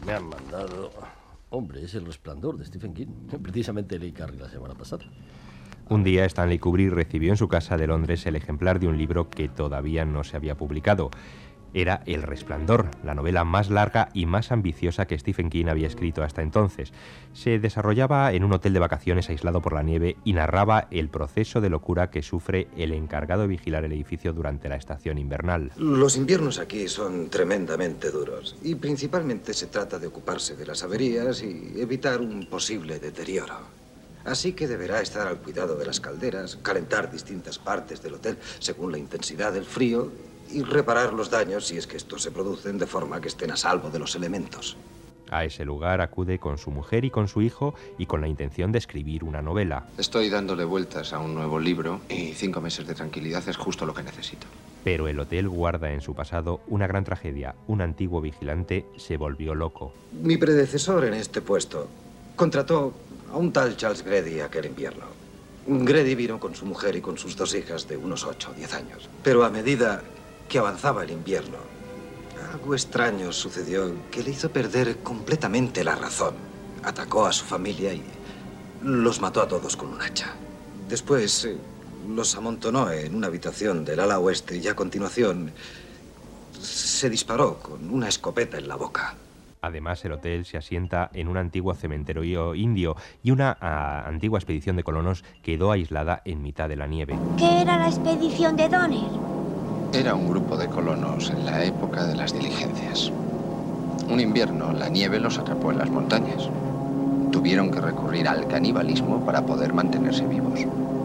me han mandado... Hombre, es El Resplandor de Stephen King. Precisamente leí Carrie la semana pasada. Un día Stanley Kubrick recibió en su casa de Londres el ejemplar de un libro que todavía no se había publicado. Era El Resplandor, la novela más larga y más ambiciosa que Stephen King había escrito hasta entonces. Se desarrollaba en un hotel de vacaciones aislado por la nieve y narraba el proceso de locura que sufre el encargado de vigilar el edificio durante la estación invernal. Los inviernos aquí son tremendamente duros y principalmente se trata de ocuparse de las averías y evitar un posible deterioro. Así que deberá estar al cuidado de las calderas, calentar distintas partes del hotel según la intensidad del frío y reparar los daños si es que estos se producen de forma que estén a salvo de los elementos. A ese lugar acude con su mujer y con su hijo y con la intención de escribir una novela. Estoy dándole vueltas a un nuevo libro y 5 meses de tranquilidad es justo lo que necesito. Pero el hotel guarda en su pasado una gran tragedia. Un antiguo vigilante se volvió loco. Mi predecesor en este puesto contrató a un tal Charles Grady aquel invierno. Grady vino con su mujer y con sus 2 hijas de unos 8 o 10 años. Pero a medida que avanzaba el invierno, algo extraño sucedió que le hizo perder completamente la razón. Atacó a su familia y los mató a todos con un hacha. Después los amontonó en una habitación del ala oeste y a continuación se disparó con una escopeta en la boca. Además, el hotel se asienta en un antiguo cementerio indio y una antigua expedición de colonos quedó aislada en mitad de la nieve. ¿Qué era la expedición de Donner? Era un grupo de colonos en la época de las diligencias. Un invierno, la nieve los atrapó en las montañas. Tuvieron que recurrir al canibalismo para poder mantenerse vivos.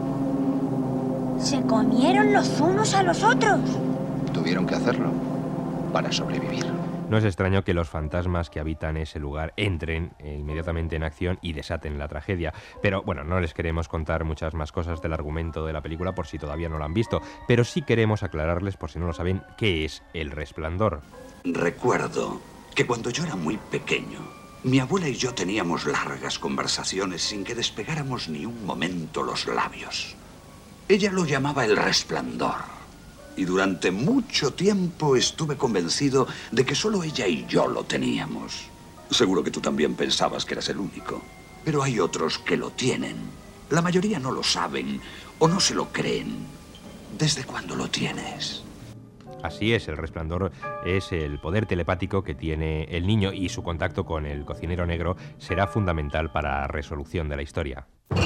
¿Se comieron los unos a los otros? Tuvieron que hacerlo para sobrevivir. No es extraño que los fantasmas que habitan ese lugar entren inmediatamente en acción y desaten la tragedia. Pero bueno, no les queremos contar muchas más cosas del argumento de la película por si todavía no lo han visto, pero sí queremos aclararles, por si no lo saben, qué es El Resplandor. Recuerdo que cuando yo era muy pequeño, mi abuela y yo teníamos largas conversaciones sin que despegáramos ni un momento los labios. Ella lo llamaba El Resplandor. Y durante mucho tiempo estuve convencido de que solo ella y yo lo teníamos. Seguro que tú también pensabas que eras el único. Pero hay otros que lo tienen. La mayoría no lo saben o no se lo creen. ¿Desde cuándo lo tienes? Así es, El Resplandor es el poder telepático que tiene el niño y su contacto con el cocinero negro será fundamental para la resolución de la historia.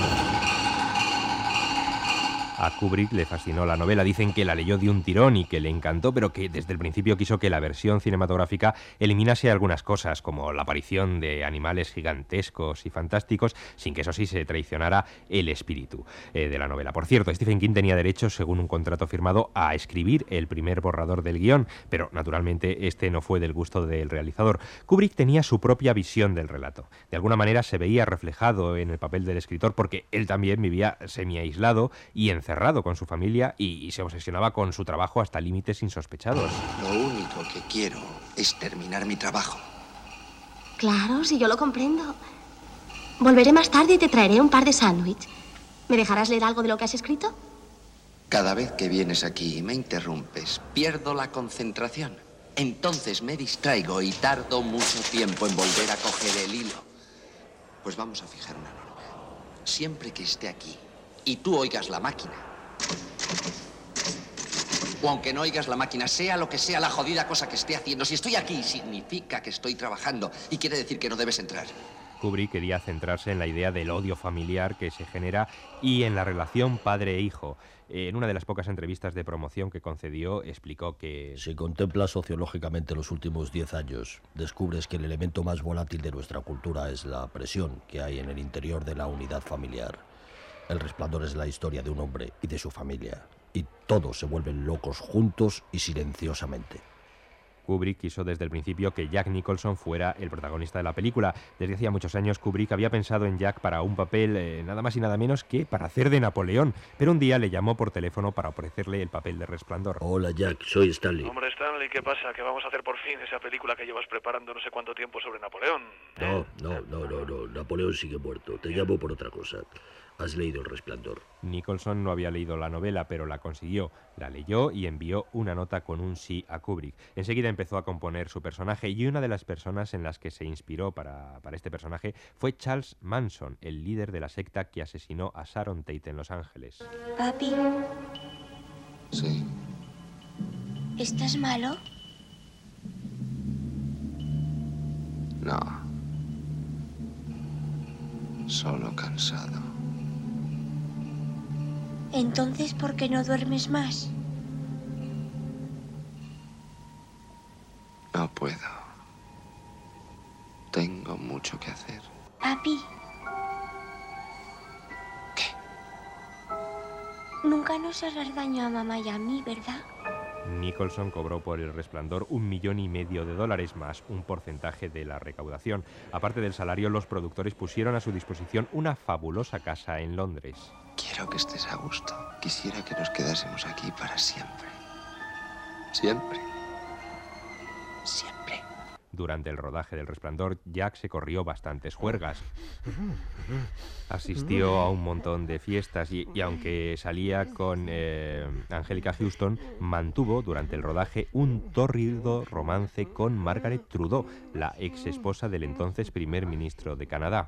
A Kubrick le fascinó la novela, dicen que la leyó de un tirón y que le encantó, pero que desde el principio quiso que la versión cinematográfica eliminase algunas cosas, como la aparición de animales gigantescos y fantásticos, sin que eso sí se traicionara el espíritu de la novela. Por cierto, Stephen King tenía derecho, según un contrato firmado, a escribir el primer borrador del guión, pero naturalmente este no fue del gusto del realizador. Kubrick tenía su propia visión del relato. De alguna manera se veía reflejado en el papel del escritor porque él también vivía semi-aislado y encerrado con su familia y se obsesionaba con su trabajo hasta límites insospechados. Lo único que quiero es terminar mi trabajo. Claro, si yo lo comprendo. Volveré más tarde y te traeré un par de sándwiches. ¿Me dejarás leer algo de lo que has escrito? Cada vez que vienes aquí y me interrumpes, pierdo la concentración. Entonces me distraigo y tardo mucho tiempo en volver a coger el hilo. Pues vamos a fijar una norma. Siempre que esté aquí y tú oigas la máquina, o aunque no oigas la máquina, sea lo que sea la jodida cosa que esté haciendo, si estoy aquí significa que estoy trabajando y quiere decir que no debes entrar. Kubrick quería centrarse en la idea del odio familiar que se genera y en la relación padre e hijo. En una de las pocas entrevistas de promoción que concedió, explicó que... Si contemplas sociológicamente los últimos 10 años, descubres que el elemento más volátil de nuestra cultura es la presión que hay en el interior de la unidad familiar. El Resplandor es la historia de un hombre y de su familia, y todos se vuelven locos juntos y silenciosamente. Kubrick quiso desde el principio que Jack Nicholson fuera el protagonista de la película. Desde hacía muchos años Kubrick había pensado en Jack para un papel nada más y nada menos que para hacer de Napoleón, pero un día le llamó por teléfono para ofrecerle el papel de Resplandor. Hola Jack, soy Stanley. Hombre Stanley, ¿qué pasa? ¿Que vamos a hacer por fin esa película que llevas preparando no sé cuánto tiempo sobre Napoleón? No, Napoleón sigue muerto. Te llamo por otra cosa. ¿Has leído El Resplandor? Nicholson no había leído la novela, pero la consiguió, la leyó y envió una nota con un sí a Kubrick. Enseguida empezó a componer su personaje y una de las personas en las que se inspiró para este personaje fue Charles Manson, el líder de la secta que asesinó a Sharon Tate en Los Ángeles. Papi. Sí. ¿Estás malo? No. Solo cansado. Entonces, ¿por qué no duermes más? No puedo. Tengo mucho que hacer. Papi. ¿Qué? Nunca nos harás daño a mamá y a mí, ¿verdad? Nicholson cobró por El Resplandor $1,5 millones más un porcentaje de la recaudación. Aparte del salario, los productores pusieron a su disposición una fabulosa casa en Londres. Quiero que estés a gusto. Quisiera que nos quedásemos aquí para siempre. Siempre. Siempre. Durante el rodaje del Resplandor, Jack se corrió bastantes juergas. Asistió a un montón de fiestas y aunque salía con Angélica Houston, mantuvo durante el rodaje un tórrido romance con Margaret Trudeau, la ex esposa del entonces primer ministro de Canadá.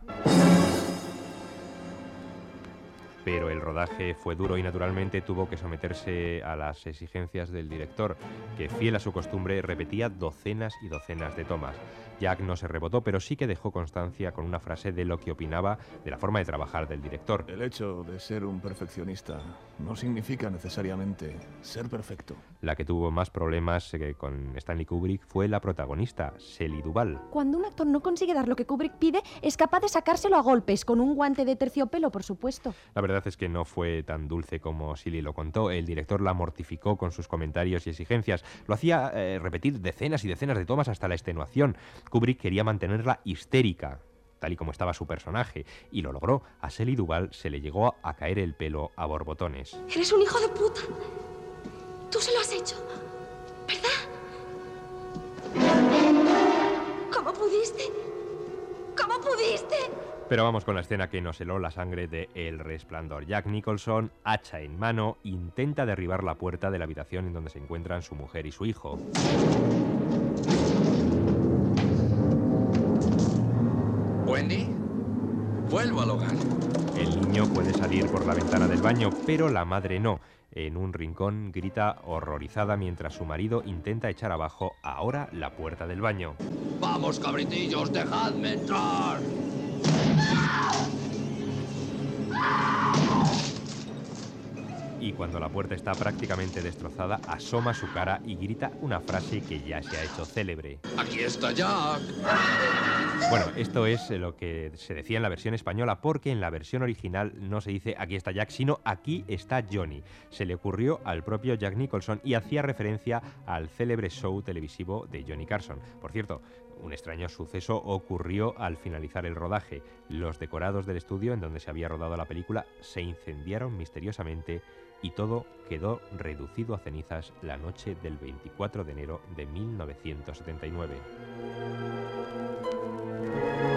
Pero el rodaje fue duro y naturalmente tuvo que someterse a las exigencias del director, que fiel a su costumbre repetía docenas y docenas de tomas. Jack no se rebotó, pero sí que dejó constancia con una frase de lo que opinaba de la forma de trabajar del director. El hecho de ser un perfeccionista no significa necesariamente ser perfecto. La que tuvo más problemas con Stanley Kubrick fue la protagonista, Shelley Duvall. Cuando un actor no consigue dar lo que Kubrick pide, es capaz de sacárselo a golpes, con un guante de terciopelo, por supuesto. La verdad es que no fue tan dulce como Shelley lo contó. El director la mortificó con sus comentarios y exigencias. Lo hacía repetir decenas y decenas de tomas hasta la extenuación. Kubrick quería mantenerla histérica, tal y como estaba su personaje, y lo logró. A Shelley Duvall se le llegó a caer el pelo a borbotones. Eres un hijo de puta. Tú se lo has hecho, ¿verdad? ¿Cómo pudiste? ¿Cómo pudiste? Pero vamos con la escena que nos heló la sangre de El Resplandor. Jack Nicholson, hacha en mano, intenta derribar la puerta de la habitación en donde se encuentran su mujer y su hijo. Wendy, vuelvo al hogar. El niño puede salir por la ventana del baño, pero la madre no. En un rincón grita horrorizada mientras su marido intenta echar abajo ahora la puerta del baño. ¡Vamos, cabritillos, dejadme entrar! Y cuando la puerta está prácticamente destrozada, asoma su cara y grita una frase que ya se ha hecho célebre. ¡Aquí está Jack! Bueno, esto es lo que se decía en la versión española, porque en la versión original no se dice aquí está Jack, sino aquí está Johnny. Se le ocurrió al propio Jack Nicholson y hacía referencia al célebre show televisivo de Johnny Carson. Por cierto, un extraño suceso ocurrió al finalizar el rodaje. Los decorados del estudio en donde se había rodado la película se incendiaron misteriosamente y todo quedó reducido a cenizas la noche del 24 de enero de 1979.